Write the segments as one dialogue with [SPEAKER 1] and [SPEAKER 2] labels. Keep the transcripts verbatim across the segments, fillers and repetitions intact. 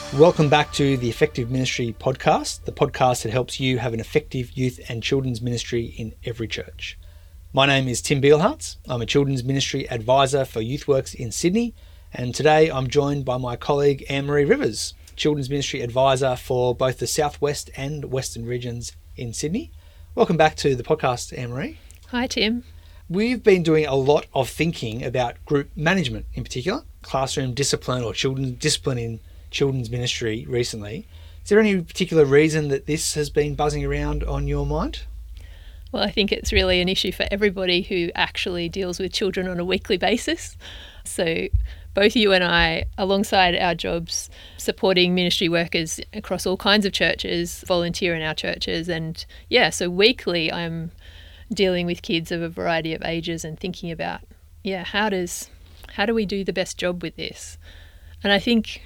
[SPEAKER 1] Welcome back to the Effective Ministry podcast, the podcast that helps you have an effective youth and children's ministry in every church. My name is Tim Beilhartz. I'm a children's ministry advisor for YouthWorks in Sydney, and today I'm joined by my colleague Anne-Marie Rivers, children's ministry advisor for both the Southwest and Western regions in Sydney. Welcome back to the podcast, Anne-Marie.
[SPEAKER 2] Hi, Tim.
[SPEAKER 1] We've been doing a lot of thinking about group management in particular, classroom discipline or children's discipline in children's ministry recently. Is there any particular reason that this has been buzzing around on your mind?
[SPEAKER 2] Well, I think it's really an issue for everybody who actually deals with children on a weekly basis. So both you and I, alongside our jobs, supporting ministry workers across all kinds of churches, volunteer in our churches. And yeah, so weekly I'm dealing with kids of a variety of ages and thinking about, yeah, how does, how do we do the best job with this? And I think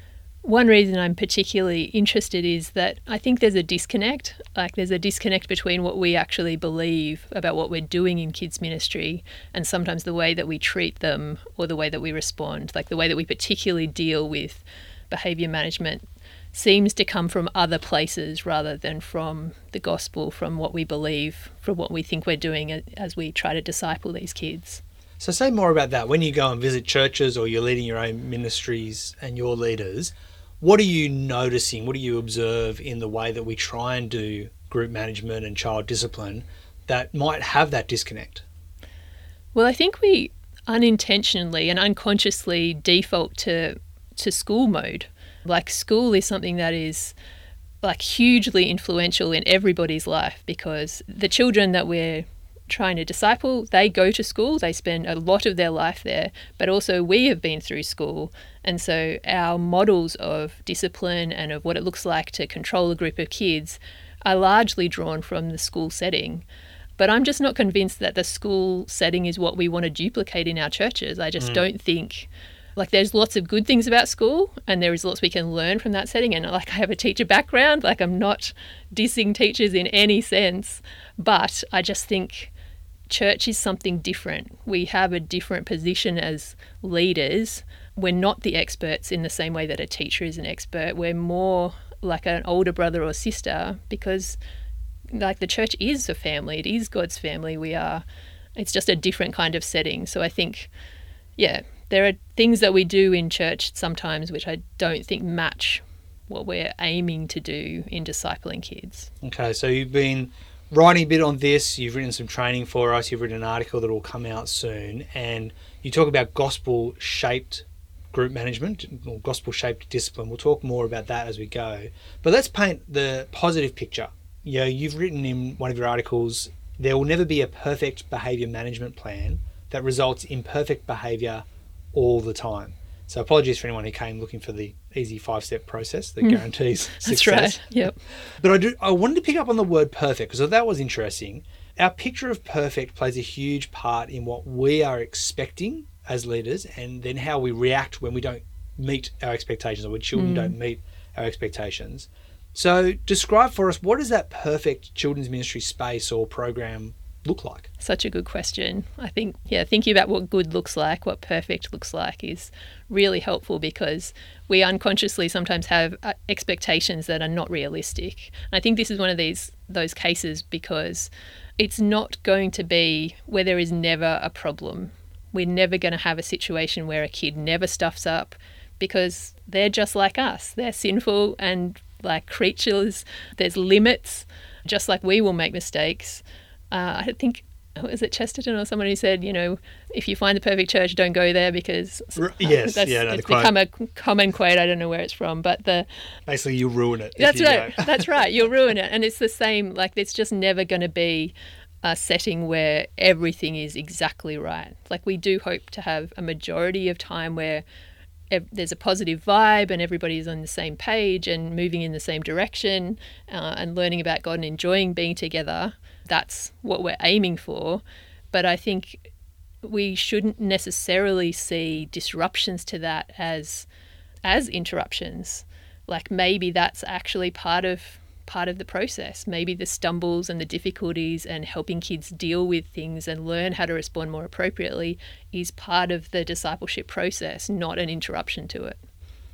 [SPEAKER 2] one reason I'm particularly interested is that I think there's a disconnect. Like there's a disconnect between what we actually believe about what we're doing in kids ministry and sometimes the way that we treat them or the way that we respond, like the way that we particularly deal with behaviour management seems to come from other places rather than from the gospel, from what we believe, from what we think we're doing as we try to disciple these kids.
[SPEAKER 1] So say more about that. When you go and visit churches or you're leading your own ministries and your leaders, what are you noticing? What do you observe in the way that we try and do group management and child discipline that might have that disconnect?
[SPEAKER 2] Well, I think we unintentionally and unconsciously default to to school mode. Like school is something that is like hugely influential in everybody's life because the children that we're trying to disciple, they go to school, they spend a lot of their life there, but also we have been through school. And so our models of discipline and of what it looks like to control a group of kids are largely drawn from the school setting. But I'm just not convinced that the school setting is what we want to duplicate in our churches. I just mm. don't think, like there's lots of good things about school and there is lots we can learn from that setting. And like I have a teacher background, like I'm not dissing teachers in any sense, but I just think church is something different. We have a different position as leaders. We're not the experts in the same way that a teacher is an expert. We're more like an older brother or sister because like the church is a family. It is God's family. We are, it's just a different kind of setting. So I think, yeah, there are things that we do in church sometimes which I don't think match what we're aiming to do in discipling kids.
[SPEAKER 1] Okay, so you've been writing a bit on this, you've written some training for us, you've written an article that will come out soon, and you talk about gospel-shaped group management or gospel-shaped discipline. We'll talk more about that as we go. But let's paint the positive picture. You know, you've written in one of your articles, there will never be a perfect behaviour management plan that results in perfect behaviour all the time. So apologies for anyone who came looking for the easy five-step process that guarantees
[SPEAKER 2] That's
[SPEAKER 1] success.
[SPEAKER 2] That's right, yep.
[SPEAKER 1] But I do. I wanted to pick up on the word perfect because that was interesting. Our picture of perfect plays a huge part in what we are expecting as leaders and then how we react when we don't meet our expectations or when children mm. don't meet our expectations. So describe for us, what does that perfect children's ministry space or program look like?
[SPEAKER 2] Such a good question. I think, yeah, thinking about what good looks like, what perfect looks like is really helpful because we unconsciously sometimes have expectations that are not realistic. And I think this is one of these those cases because it's not going to be where there is never a problem. We're never going to have a situation where a kid never stuffs up because they're just like us. They're sinful and like creatures. There's limits, just like we will make mistakes. Uh, I think, was it Chesterton or someone who said, you know, if you find the perfect church, don't go there because
[SPEAKER 1] yes,
[SPEAKER 2] that's,
[SPEAKER 1] yeah, no,
[SPEAKER 2] it's become a common quote. I don't know where it's from, but the
[SPEAKER 1] basically you'll ruin it.
[SPEAKER 2] That's
[SPEAKER 1] if you
[SPEAKER 2] right.
[SPEAKER 1] go.
[SPEAKER 2] That's right. You'll ruin it, and it's the same. Like it's just never going to be a setting where everything is exactly right. Like we do hope to have a majority of time where ev- there's a positive vibe and everybody's on the same page and moving in the same direction uh, and learning about God and enjoying being together. That's what we're aiming for. But I think we shouldn't necessarily see disruptions to that as as interruptions. Like maybe that's actually part of part of the process. Maybe the stumbles and the difficulties and helping kids deal with things and learn how to respond more appropriately is part of the discipleship process, not an interruption to it.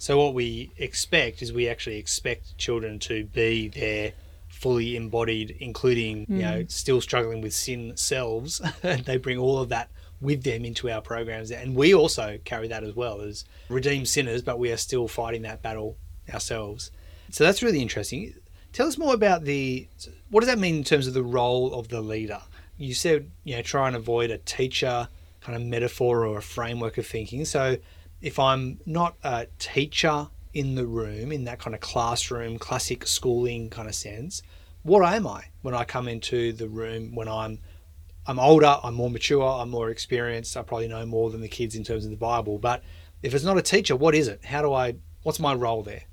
[SPEAKER 1] So what we expect is we actually expect children to be their fully embodied, including, mm. you know, still struggling with sin selves. They bring all of that with them into our programs. And we also carry that as well as redeemed sinners, but we are still fighting that battle ourselves. So that's really interesting. Tell us more about the, what does that mean in terms of the role of the leader? You said, you know, try and avoid a teacher kind of metaphor or a framework of thinking. So if I'm not a teacher in the room, in that kind of classroom, classic schooling kind of sense, what am I when I come into the room, when I'm I'm older, I'm more mature, I'm more experienced, I probably know more than the kids in terms of the Bible. But if it's not a teacher, what is it? How do I, what's my role there?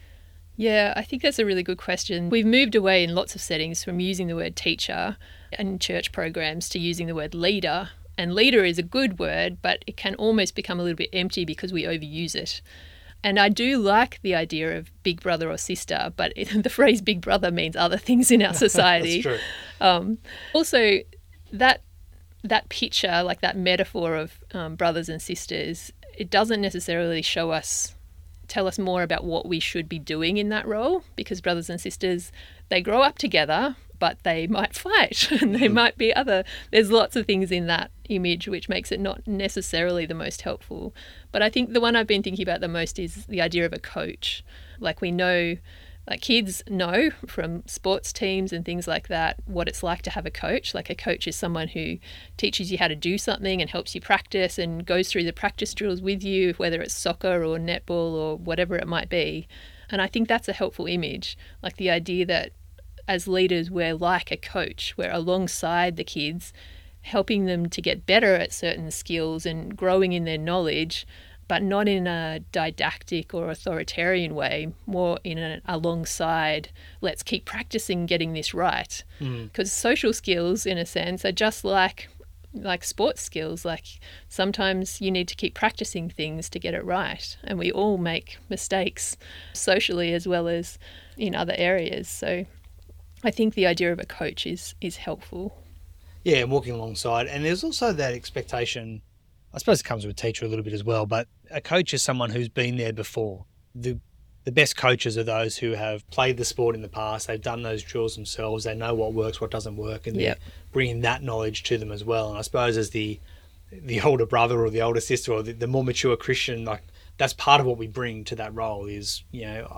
[SPEAKER 2] Yeah, I think that's a really good question. We've moved away in lots of settings from using the word teacher in church programs to using the word leader. And leader is a good word, but it can almost become a little bit empty because we overuse it. And I do like the idea of big brother or sister, but it, the phrase big brother means other things in our society.
[SPEAKER 1] That's true.
[SPEAKER 2] Um, also, that that picture, like that metaphor of um, brothers and sisters, it doesn't necessarily show us, tell us more about what we should be doing in that role, because brothers and sisters, they grow up together, but they might fight and they might be other, there's lots of things in that image which makes it not necessarily the most helpful. But I think the one I've been thinking about the most is the idea of a coach. Like we know, like kids know from sports teams and things like that what it's like to have a coach. Like a coach is someone who teaches you how to do something and helps you practice and goes through the practice drills with you, whether it's soccer or netball or whatever it might be. And I think that's a helpful image, like the idea that as leaders, we're like a coach. We're alongside the kids, helping them to get better at certain skills and growing in their knowledge, but not in a didactic or authoritarian way, more in an alongside, let's keep practicing getting this right. Because mm. social skills, in a sense, are just like like sports skills. Like sometimes you need to keep practicing things to get it right. And we all make mistakes socially as well as in other areas. So I think the idea of a coach is is helpful.
[SPEAKER 1] Yeah, and walking alongside. And there's also that expectation, I suppose it comes with a teacher a little bit as well, but a coach is someone who's been there before. The the best coaches are those who have played the sport in the past, they've done those drills themselves, they know what works, what doesn't work, and
[SPEAKER 2] yep.
[SPEAKER 1] they're bringing that knowledge to them as well. And I suppose as the the older brother or the older sister or the, the more mature Christian, like that's part of what we bring to that role is, you know,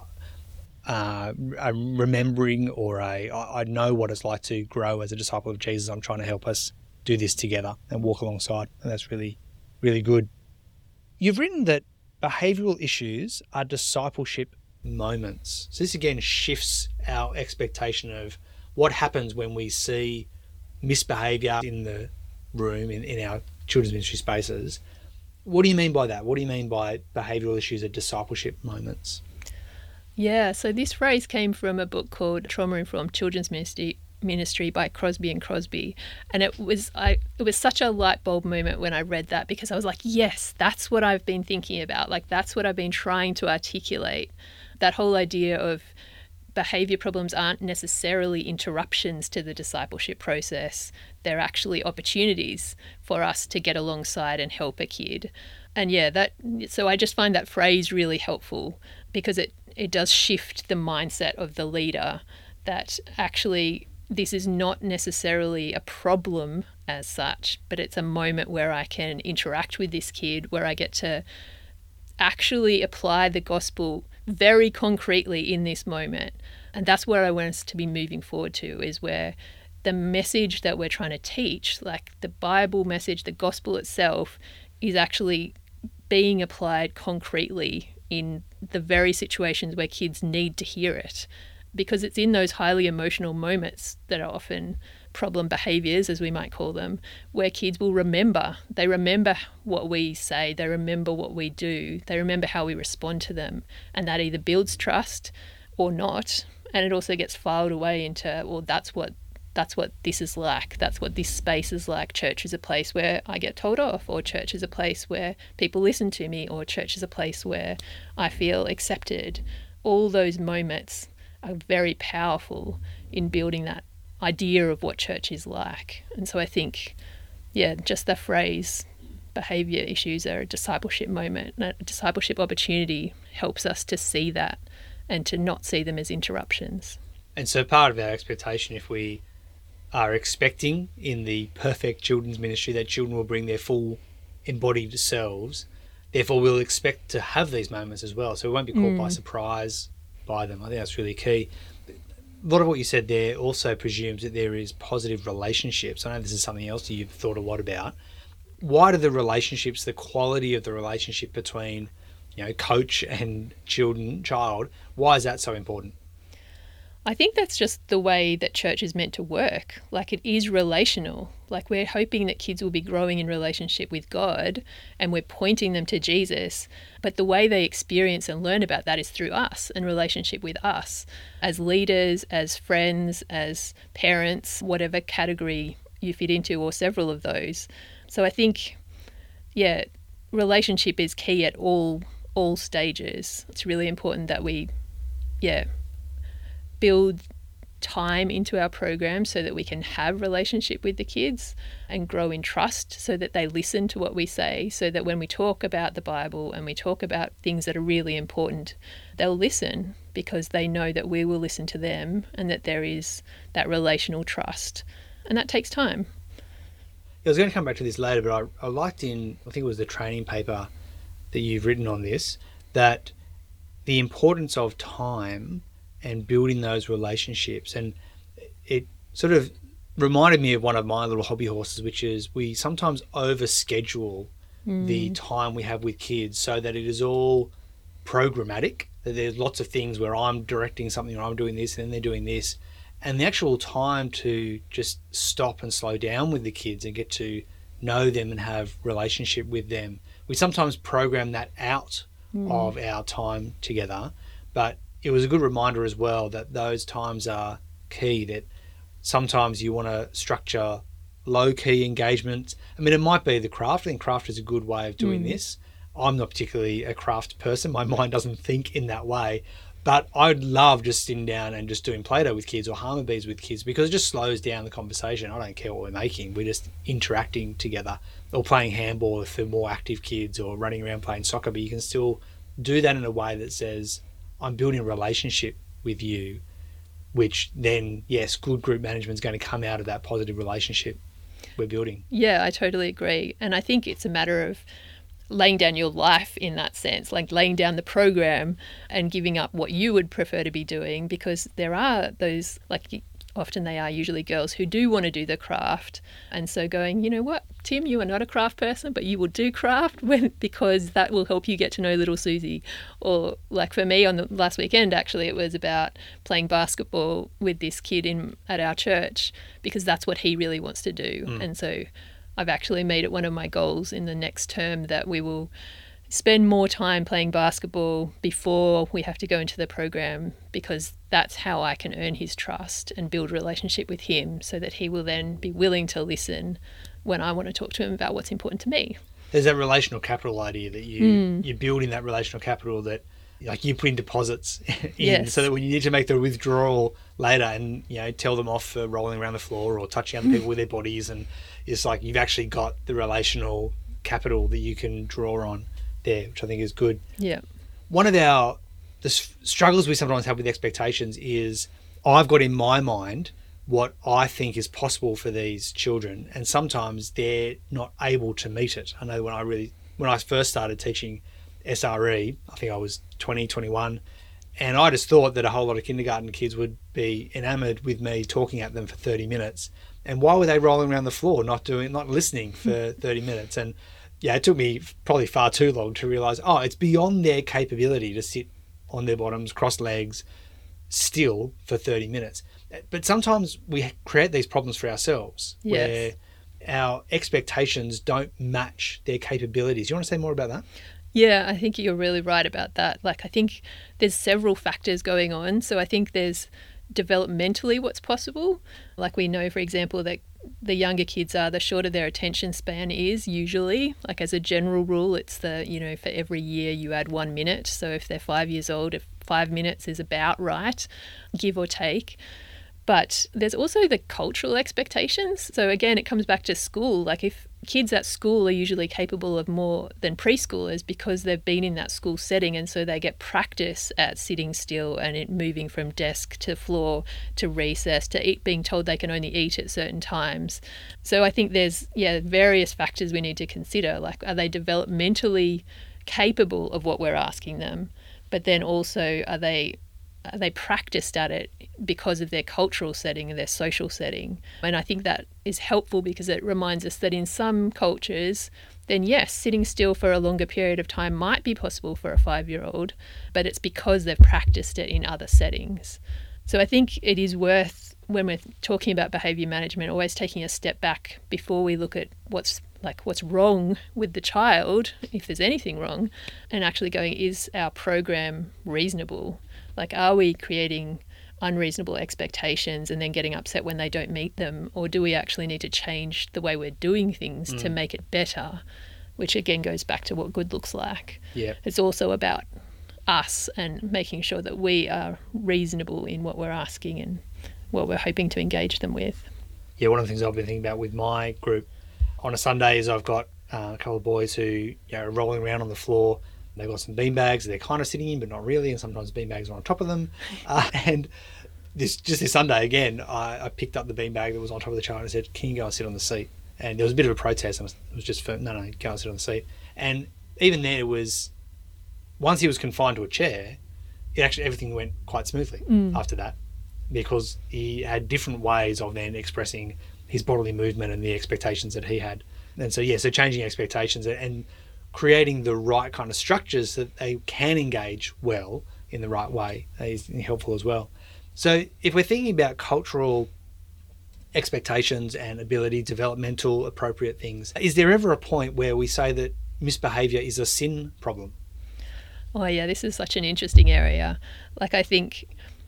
[SPEAKER 1] Uh, a remembering or a I know what it's like to grow as a disciple of Jesus. I'm trying to help us do this together and walk alongside, and that's really, really good. You've written that behavioural issues are discipleship moments. So this again shifts our expectation of what happens when we see misbehaviour in the room, in, in our children's ministry spaces. What do you mean by that? What do you mean by behavioural issues are discipleship moments?
[SPEAKER 2] Yeah, so this phrase came from a book called Trauma Informed Children's Ministry Ministry by Crosby and Crosby, and it was I it was such a light bulb moment when I read that, because I was like, yes, that's what I've been thinking about. Like that's what I've been trying to articulate. That whole idea of behavior problems aren't necessarily interruptions to the discipleship process. They're actually opportunities for us to get alongside and help a kid. And yeah, that so I just find that phrase really helpful, because it it does shift the mindset of the leader that actually this is not necessarily a problem as such, but it's a moment where I can interact with this kid, where I get to actually apply the gospel very concretely in this moment. And that's where I want us to be moving forward to, is where the message that we're trying to teach, like the Bible message, the gospel itself, is actually being applied concretely in the very situations where kids need to hear it, because it's in those highly emotional moments that are often problem behaviours, as we might call them, where kids will remember. They remember what we say, they remember what we do, they remember how we respond to them, and that either builds trust or not. And it also gets filed away into, well, that's what that's what this is like, that's what this space is like. Church is a place where I get told off, or church is a place where people listen to me, or church is a place where I feel accepted. All those moments are very powerful in building that idea of what church is like. And so I think, yeah, just the phrase behaviour issues are a discipleship moment. And a discipleship opportunity helps us to see that and to not see them as interruptions.
[SPEAKER 1] And so part of our expectation, if we are expecting in the perfect children's ministry that children will bring their full embodied selves, therefore we'll expect to have these moments as well. So we won't be caught mm. by surprise by them. I think that's really key. A lot of what you said there also presumes that there is positive relationships. I know this is something else that you've thought a lot about. Why do the relationships, the quality of the relationship between, you know, coach and children, child, why is that so important?
[SPEAKER 2] I think that's just the way that church is meant to work. Like, it is relational. Like, we're hoping that kids will be growing in relationship with God and we're pointing them to Jesus. But the way they experience and learn about that is through us and relationship with us as leaders, as friends, as parents, whatever category you fit into, or several of those. So I think, yeah, relationship is key at all all stages. It's really important that we, yeah, build time into our program so that we can have relationship with the kids and grow in trust so that they listen to what we say, so that when we talk about the Bible and we talk about things that are really important, they'll listen because they know that we will listen to them and that there is that relational trust. And that takes time.
[SPEAKER 1] I was going to come back to this later, but I, I liked in, I think it was the training paper that you've written on this, that the importance of time and building those relationships. And it sort of reminded me of one of my little hobby horses, which is we sometimes overschedule mm. the time we have with kids so that it is all programmatic, that there's lots of things where I'm directing something or I'm doing this and then they're doing this. And the actual time to just stop and slow down with the kids and get to know them and have relationship with them, we sometimes program that out mm. of our time together. But it was a good reminder as well that those times are key, that sometimes you want to structure low-key engagement. I mean, it might be the craft. I think craft is a good way of doing mm. this. I'm not particularly a craft person. My mind doesn't think in that way. But I'd love just sitting down and just doing Play-Doh with kids or Harmon Bees with kids because it just slows down the conversation. I don't care what we're making. We're just interacting together, or playing handball for more active kids, or running around playing soccer. But you can still do that in a way that says, I'm building a relationship with you, which then, yes, good group management is going to come out of that positive relationship we're building.
[SPEAKER 2] Yeah, I totally agree. And I think it's a matter of laying down your life in that sense, like laying down the program and giving up what you would prefer to be doing, because there are those, like often they are usually girls who do want to do the craft. And so going, you know what, Tim, you are not a craft person, but you will do craft when, because that will help you get to know little Susie. Or like for me on the last weekend, actually, it was about playing basketball with this kid in at our church because that's what he really wants to do. Mm. And so I've actually made it one of my goals in the next term that we will spend more time playing basketball before we have to go into the program, because that's how I can earn his trust and build a relationship with him so that he will then be willing to listen when I want to talk to him about what's important to me.
[SPEAKER 1] There's that relational capital idea that you, mm. you're building that relational capital that like you put in deposits in yes. so that when you need to make the withdrawal later and, you know, tell them off for rolling around the floor or touching other people with their bodies, and it's like you've actually got the relational capital that you can draw on there, which I think is good.
[SPEAKER 2] Yeah.
[SPEAKER 1] One of our the struggles we sometimes have with expectations is I've got in my mind what I think is possible for these children, and sometimes they're not able to meet it. I know when I really when I first started teaching S R E, I think I was twenty, twenty-one, and I just thought that a whole lot of kindergarten kids would be enamored with me talking at them for thirty minutes. And why were they rolling around the floor, not doing, not listening for thirty minutes? And yeah, it took me probably far too long to realize, oh, it's beyond their capability to sit on their bottoms, cross legs, still for thirty minutes. But sometimes we create these problems for ourselves yes. where our expectations don't match their capabilities. You want to say more about that?
[SPEAKER 2] Yeah, I think you're really right about that. Like, I think there's several factors going on. So I think there's developmentally what's possible. Like we know, for example, that the younger kids are, the shorter their attention span is usually. Like as a general rule, it's the, you know, for every year you add one minute. So if they're five years old, if five minutes is about right, give or take. But there's also the cultural expectations. So again, it comes back to school. Like if kids at school are usually capable of more than preschoolers because they've been in that school setting, and so they get practice at sitting still and it moving from desk to floor to recess to eat, being told they can only eat at certain times. So I think there's yeah various factors we need to consider, like are they developmentally capable of what we're asking them, but then also are they are they practiced at it because of their cultural setting and their social setting. And I think that is helpful because it reminds us that in some cultures, then yes, sitting still for a longer period of time might be possible for a five-year-old, but it's because they've practiced it in other settings. So I think it is worth, when we're talking about behaviour management, always taking a step back before we look at what's like what's wrong with the child, if there's anything wrong, and actually going, is our program reasonable? Like, are we creating unreasonable expectations and then getting upset when they don't meet them? Or do we actually need to change the way we're doing things mm. to make it better? Which again goes back to what good looks like.
[SPEAKER 1] Yeah.
[SPEAKER 2] It's also about us and making sure that we are reasonable in what we're asking and what we're hoping to engage them with.
[SPEAKER 1] Yeah, one of the things I've been thinking about with my group on a Sunday is I've got uh, a couple of boys who, you know, are rolling around on the floor. They've got some beanbags they're kind of sitting in, but not really, and sometimes beanbags are on top of them. Uh, and this just this Sunday, again, I, I picked up the beanbag that was on top of the child and I said, can you go and sit on the seat? And there was a bit of a protest. I was, it was just, for, no, no, go and sit on the seat. And even there it was, once he was confined to a chair, it actually, everything went quite smoothly mm. after that, because he had different ways of then expressing his bodily movement and the expectations that he had. And so, yeah, so changing expectations and creating the right kind of structures that they can engage well in the right way is helpful as well. So if we're thinking about cultural expectations and ability, developmental appropriate things, is there ever a point where we say that misbehaviour is a sin problem?
[SPEAKER 2] Oh yeah, this is such an interesting area. Like I think,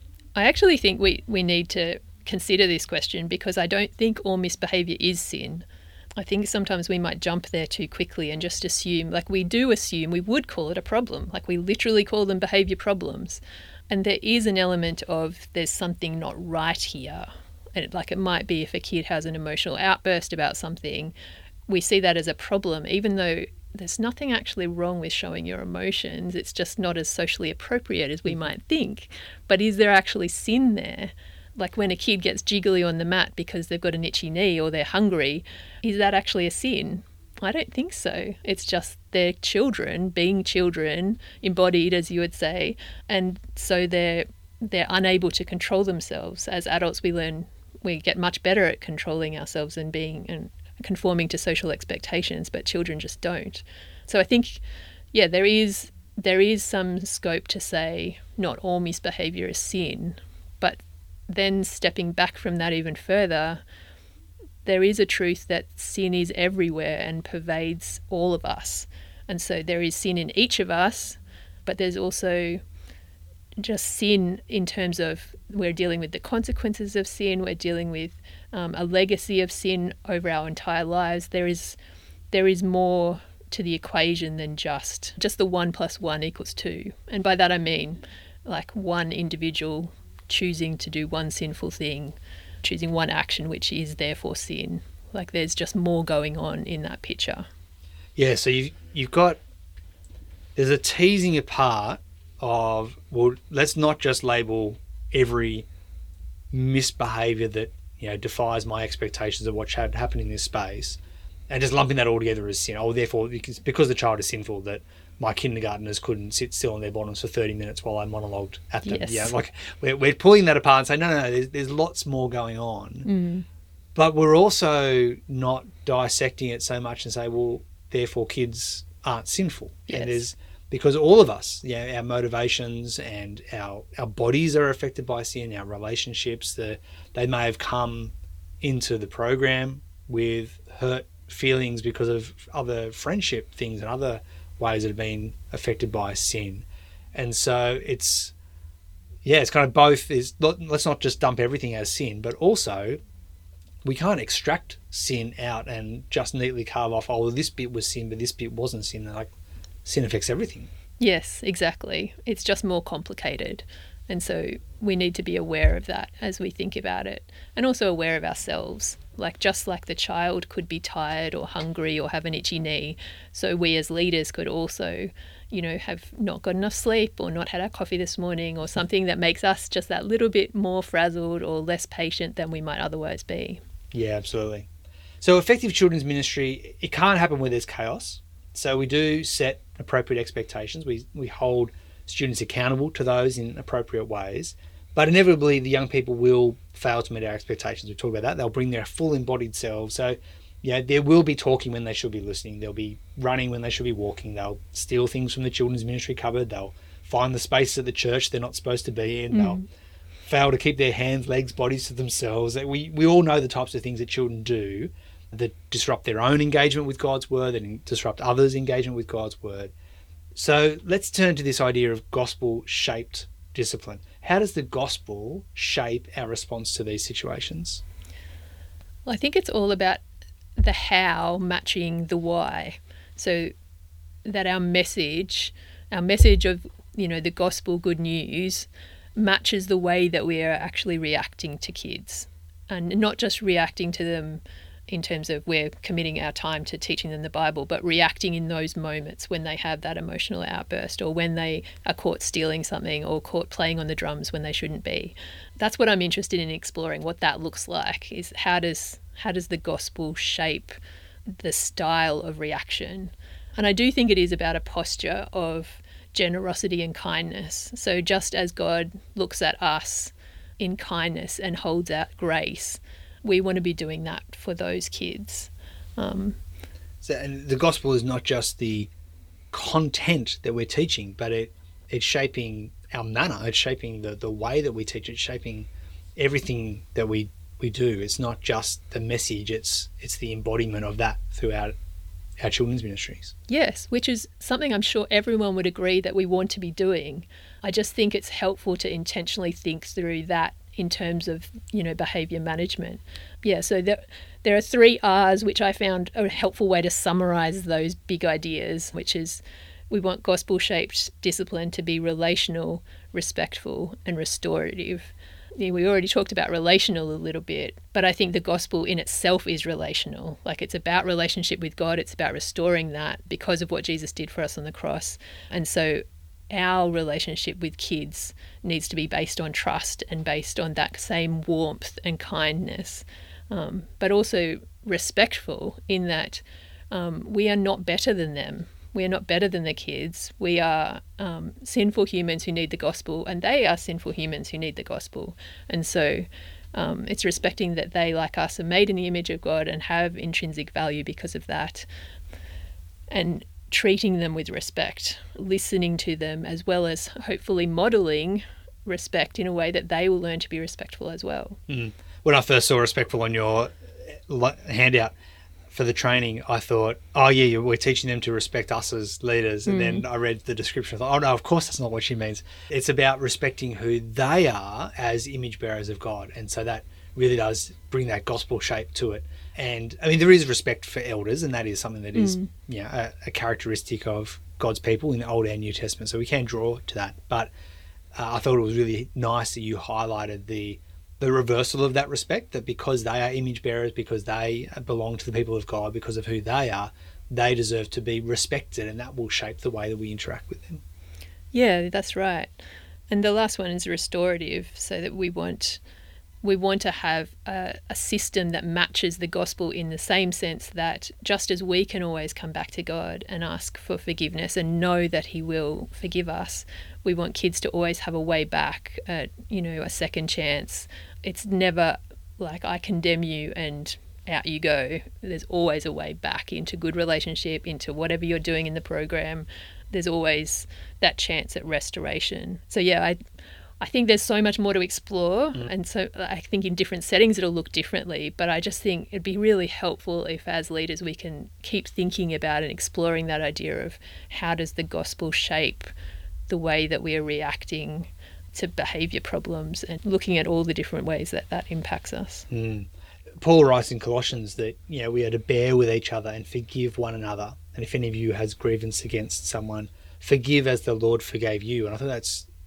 [SPEAKER 2] I actually think we, we need to consider this question, because I don't think all misbehaviour is sin. I think sometimes we might jump there too quickly and just assume, like we do assume, we would call it a problem. Like we literally call them behaviour problems. And there is an element of there's something not right here. And like it might be if a kid has an emotional outburst about something, we see that as a problem, even though there's nothing actually wrong with showing your emotions. It's just not as socially appropriate as we might think. But is there actually sin there? Like when a kid gets jiggly on the mat because they've got an itchy knee or they're hungry, is that actually a sin? I don't think so. It's just they're children, being children, embodied, as you would say, and so they're they're unable to control themselves. As adults, we learn, we get much better at controlling ourselves and being and conforming to social expectations, but children just don't. So I think, yeah, there is there is some scope to say not all misbehaviour is sin, but then stepping back from that even further, there is a truth that sin is everywhere and pervades all of us. And so there is sin in each of us, but there's also just sin in terms of we're dealing with the consequences of sin, we're dealing with um, a legacy of sin over our entire lives. There is there is more to the equation than just just the one plus one equals two. And by that I mean like one individual choosing to do one sinful thing, choosing one action which is therefore sin. Like there's just more going on in that picture.
[SPEAKER 1] Yeah, so you've, you've got, there's a teasing apart of, well, let's not just label every misbehaviour that, you know, defies my expectations of what should happen in this space and just lumping that all together as sin. Oh, therefore, because, because the child is sinful, that my kindergarteners couldn't sit still on their bottoms for thirty minutes while I monologued at them.
[SPEAKER 2] Yes.
[SPEAKER 1] Yeah, like we're, we're pulling that apart and saying, no, no, no, there's, there's lots more going on.
[SPEAKER 2] Mm.
[SPEAKER 1] But we're also not dissecting it so much and say, well, therefore kids aren't sinful.
[SPEAKER 2] Yes.
[SPEAKER 1] And there's, because all of us, yeah, you know, our motivations and our, our bodies are affected by sin, our relationships, the, they may have come into the program with hurt feelings because of other friendship things and other ways that have been affected by sin. And so it's, yeah, it's kind of both. Is let's not just dump everything as sin, but also we can't extract sin out and just neatly carve off, oh, well, this bit was sin, but this bit wasn't sin. Like sin affects everything.
[SPEAKER 2] Yes, exactly. It's just more complicated. And so we need to be aware of that as we think about it, and also aware of ourselves. Like, just like the child could be tired or hungry or have an itchy knee, so we as leaders could also, you know, have not got enough sleep or not had our coffee this morning, or something that makes us just that little bit more frazzled or less patient than we might otherwise be.
[SPEAKER 1] Yeah, absolutely. So effective children's ministry, it can't happen where there's chaos. So we do set appropriate expectations. We we hold students accountable to those in appropriate ways. But inevitably, the young people will fail to meet our expectations. We talk about that. They'll bring their full embodied selves. So, yeah, there will be talking when they should be listening. They'll be running when they should be walking. They'll steal things from the children's ministry cupboard. They'll find the space at the church they're not supposed to be in. Mm. They'll fail to keep their hands, legs, bodies to themselves. We we all know the types of things that children do that disrupt their own engagement with God's word and disrupt others' engagement with God's word. So let's turn to this idea of gospel-shaped discipline. How does the gospel shape our response to these situations?
[SPEAKER 2] Well, I think it's all about the how matching the why. So that our message, our message of, you know, the gospel good news matches the way that we are actually reacting to kids, and not just reacting to them in terms of we're committing our time to teaching them the Bible, but reacting in those moments when they have that emotional outburst, or when they are caught stealing something, or caught playing on the drums when they shouldn't be. That's what I'm interested in exploring, what that looks like, is how does how does the gospel shape the style of reaction? And I do think it is about a posture of generosity and kindness. So just as God looks at us in kindness and holds out grace, we want to be doing that for those kids. Um,
[SPEAKER 1] so, and the gospel is not just the content that we're teaching, but it it's shaping our manner. It's shaping the, the way that we teach. It's shaping everything that we, we do. It's not just the message. It's it's the embodiment of that throughout our children's ministries.
[SPEAKER 2] Yes, which is something I'm sure everyone would agree that we want to be doing. I just think it's helpful to intentionally think through that in terms of, you know, behaviour management. Yeah, so there, there are three R's, which I found a helpful way to summarise those big ideas, which is we want gospel-shaped discipline to be relational, respectful and restorative. Yeah, we already talked about relational a little bit, but I think the gospel in itself is relational. Like, it's about relationship with God. It's about restoring that because of what Jesus did for us on the cross. And so our relationship with kids needs to be based on trust and based on that same warmth and kindness, um, but also respectful in that um, we are not better than them. We are not better than the kids. We are um, sinful humans who need the gospel, and they are sinful humans who need the gospel. And so um, it's respecting that they, like us, are made in the image of God and have intrinsic value because of that. And treating them with respect, listening to them, as well as hopefully modelling respect in a way that they will learn to be respectful as well.
[SPEAKER 1] Mm. When I first saw respectful on your handout for the training, I thought, oh yeah, we're teaching them to respect us as leaders. And mm. then I read the description. I thought, oh no, of course that's not what she means. It's about respecting who they are as image bearers of God. And so that really does bring that gospel shape to it. And I mean, there is respect for elders, and that is something that is, mm. you know, a, a characteristic of God's people in the Old and New Testament. So we can draw to that. But uh, I thought it was really nice that you highlighted the the reversal of that respect, that because they are image bearers, because they belong to the people of God, because of who they are, they deserve to be respected, and that will shape the way that we interact with them.
[SPEAKER 2] Yeah, that's right. And the last one is restorative, so that we want we want to have a, a system that matches the gospel in the same sense that just as we can always come back to God and ask for forgiveness and know that he will forgive us, we want kids to always have a way back, uh, you know, a second chance. It's never like I condemn you and out you go. There's always a way back into good relationship, into whatever you're doing in the program. There's always that chance at restoration. So yeah, I I think there's so much more to explore, mm. and so I think in different settings it'll look differently, but I just think it'd be really helpful if as leaders we can keep thinking about and exploring that idea of how does the gospel shape the way that we are reacting to behaviour problems, and looking at all the different ways that that impacts us.
[SPEAKER 1] Mm. Paul writes in Colossians that, you know, we are to bear with each other and forgive one another, and if any of you has grievance against someone, forgive as the Lord forgave you. And I think that's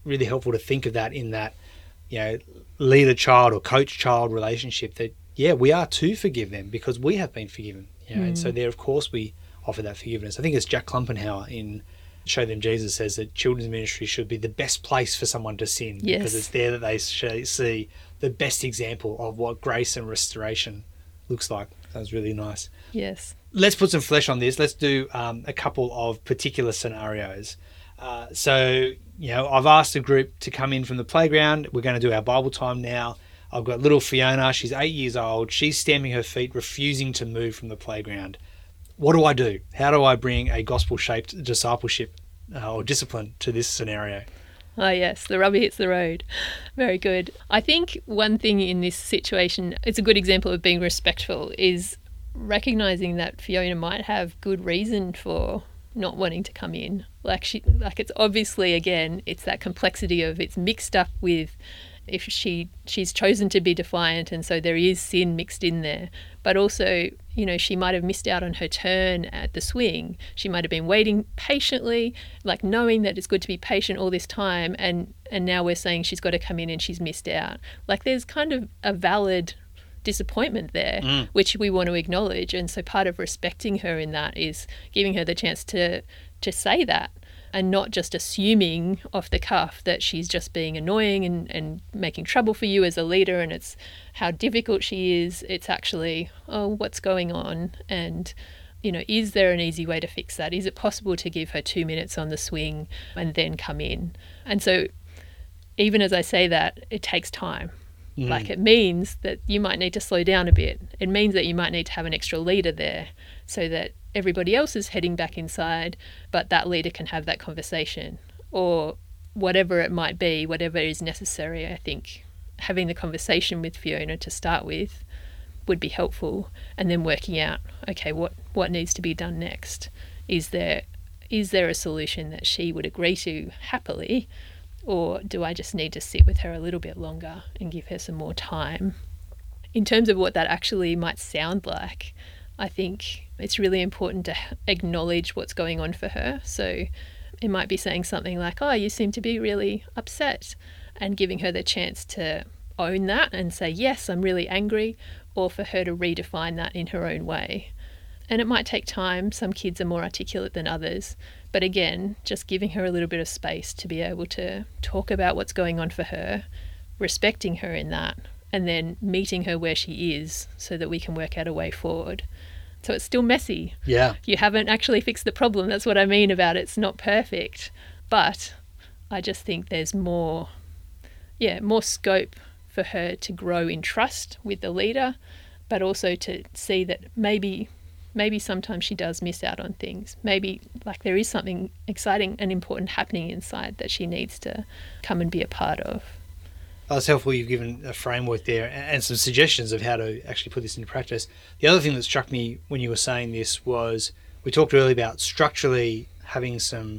[SPEAKER 1] really helpful to think of that in that, you know, leader-child or coach-child relationship, that, yeah, we are to forgive them because we have been forgiven. You know, mm. And so there, of course, we offer that forgiveness. I think it's Jack Klumpenhauer in Show Them Jesus says that children's ministry should be the best place for someone to sin,
[SPEAKER 2] yes.
[SPEAKER 1] because it's there that they see the best example of what grace and restoration looks like. That was really nice.
[SPEAKER 2] Yes.
[SPEAKER 1] Let's put some flesh on this. Let's do um, a couple of particular scenarios. Uh, so, you know, I've asked the group to come in from the playground. We're going to do our Bible time now. I've got little Fiona. She's eight years old. She's stamping her feet, refusing to move from the playground. What do I do? How do I bring a gospel-shaped discipleship uh, or discipline to this scenario?
[SPEAKER 2] Oh, yes, the rubber hits the road. Very good. I think one thing in this situation, it's a good example of being respectful, is recognizing that Fiona might have good reason for not wanting to come in. Like she, like it's obviously, again, it's that complexity of it's mixed up with if she she's chosen to be defiant, and so there is sin mixed in there. But also, you know, she might have missed out on her turn at the swing. She might have been waiting patiently, like knowing that it's good to be patient all this time, and and now we're saying she's got to come in and she's missed out. Like there's kind of a valid disappointment there, mm. which we want to acknowledge. And so part of respecting her in that is giving her the chance to to say that, and not just assuming off the cuff that she's just being annoying and, and making trouble for you as a leader, and it's how difficult she is. It's actually, oh, what's going on? And, you know, is there an easy way to fix that? Is it possible to give her two minutes on the swing and then come in? And so even as I say that, it takes time. Mm. Like it means that you might need to slow down a bit. It means that you might need to have an extra leader there so that everybody else is heading back inside, but that leader can have that conversation, or whatever it might be, whatever is necessary. I think having the conversation with Fiona to start with would be helpful, and then working out, okay, what, what needs to be done next? Is there is there a solution that she would agree to happily, or do I just need to sit with her a little bit longer and give her some more time? In terms of what that actually might sound like, I think it's really important to acknowledge what's going on for her. So it might be saying something like, oh, you seem to be really upset, and giving her the chance to own that and say, yes, I'm really angry, or for her to redefine that in her own way. And it might take time. Some kids are more articulate than others. But again, just giving her a little bit of space to be able to talk about what's going on for her, respecting her in that, and then meeting her where she is so that we can work out a way forward. So it's still messy.
[SPEAKER 1] Yeah.
[SPEAKER 2] You haven't actually fixed the problem. That's what I mean about it's not perfect. But I just think there's more, yeah, more scope for her to grow in trust with the leader, but also to see that maybe maybe sometimes she does miss out on things. Maybe like there is something exciting and important happening inside that she needs to come and be a part of.
[SPEAKER 1] That's helpful. You've given a framework there and some suggestions of how to actually put this into practice. The other thing that struck me when you were saying this was we talked earlier about structurally having some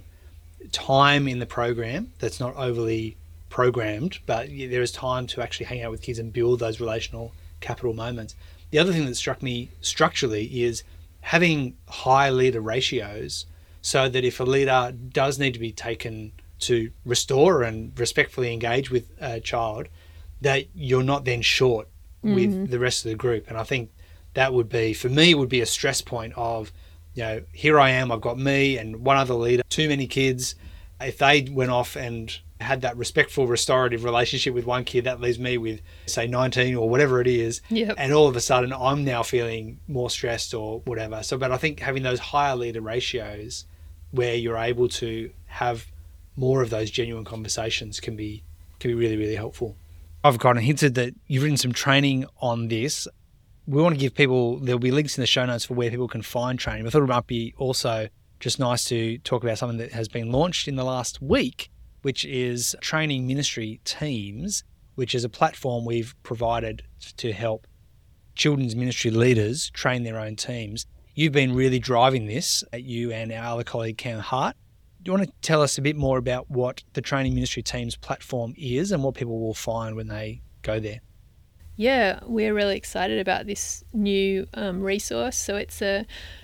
[SPEAKER 1] time in the program that's not overly programmed, but there is time to actually hang out with kids and build those relational capital moments. The other thing that struck me structurally is having high leader ratios so that if a leader does need to be taken to restore and respectfully engage with a child, that you're not then short mm-hmm. with the rest of the group. And I think that would be, for me, would be a stress point of, you know, here I am, I've got me and one other leader, too many kids. If they went off and had that respectful, restorative relationship with one kid, that leaves me with, say, nineteen or whatever it is.
[SPEAKER 2] Yep.
[SPEAKER 1] And all of a sudden I'm now feeling more stressed or whatever. So, but I think having those higher leader ratios where you're able to have more of those genuine conversations can be can be really, really helpful. I've kind of hinted that you've written some training on this. We want to give people, there'll be links in the show notes for where people can find training. I thought it might be also just nice to talk about something that has been launched in the last week, which is Training Ministry Teams, which is a platform we've provided to help children's ministry leaders train their own teams. You've been really driving this, you and our other colleague Cam Hart. Do you want to tell us a bit more about what the Training Ministry Teams platform is and what people will find when they go there?
[SPEAKER 2] Yeah, we're really excited about this new um, resource. So it's a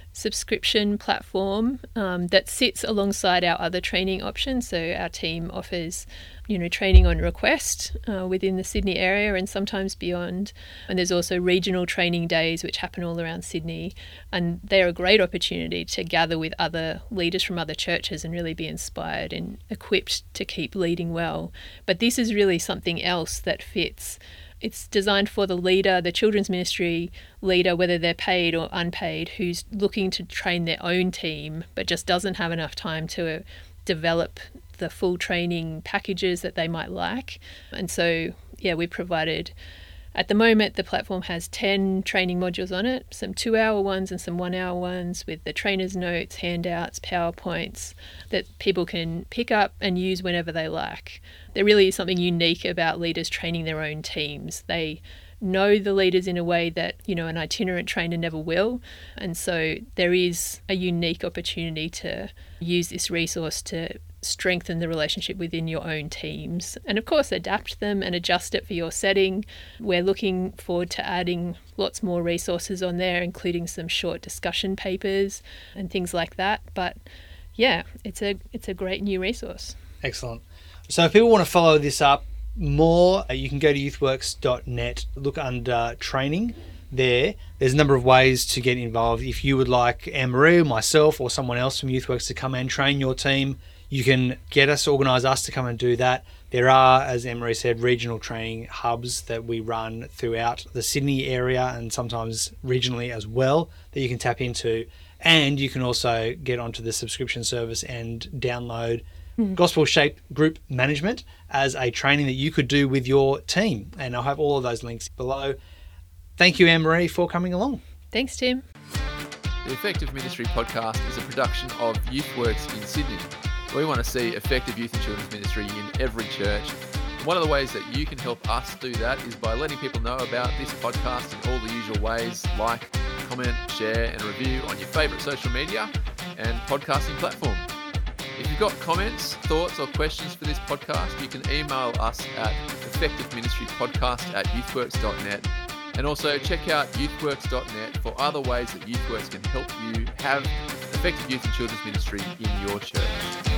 [SPEAKER 2] subscription platform um, that sits alongside our other training options. So our team offers, you know, training on request uh, within the Sydney area and sometimes beyond. And there's also regional training days which happen all around Sydney. And they're a great opportunity to gather with other leaders from other churches and really be inspired and equipped to keep leading well. But this is really something else that fits. It's designed for the leader, the children's ministry leader, whether they're paid or unpaid, who's looking to train their own team but just doesn't have enough time to develop the full training packages that they might like. And so, yeah, we provided, at the moment, the platform has ten training modules on it, some two-hour ones and some one-hour ones with the trainer's notes, handouts, PowerPoints that people can pick up and use whenever they like. There really is something unique about leaders training their own teams. They know the leaders in a way that, you know, an itinerant trainer never will. And so there is a unique opportunity to use this resource to strengthen the relationship within your own teams and, of course, adapt them and adjust it for your setting. We're looking forward to adding lots more resources on there, including some short discussion papers and things like that. But yeah, it's a it's a great new resource.
[SPEAKER 1] Excellent. So if people want to follow this up more, you can go to youthworks dot net, look under training there. There's a number of ways to get involved. If you would like Anne-Marie, myself, or someone else from YouthWorks to come and train your team, you can get us, organise us to come and do that. There are, as Anne-Marie said, regional training hubs that we run throughout the Sydney area and sometimes regionally as well that you can tap into. And you can also get onto the subscription service and download mm. Gospel Shaped Group Management as a training that you could do with your team. And I'll have all of those links below. Thank you, Anne-Marie, for coming along.
[SPEAKER 2] Thanks, Tim.
[SPEAKER 3] The Effective Ministry podcast is a production of YouthWorks in Sydney. We want to see effective youth and children's ministry in every church. And one of the ways that you can help us do that is by letting people know about this podcast in all the usual ways, like, comment, share and review on your favourite social media and podcasting platform. If you've got comments, thoughts or questions for this podcast, you can email us at effectiveministrypodcast at youthworks dot net. And also check out youthworks dot net for other ways that YouthWorks can help you have effective youth and children's ministry in your church.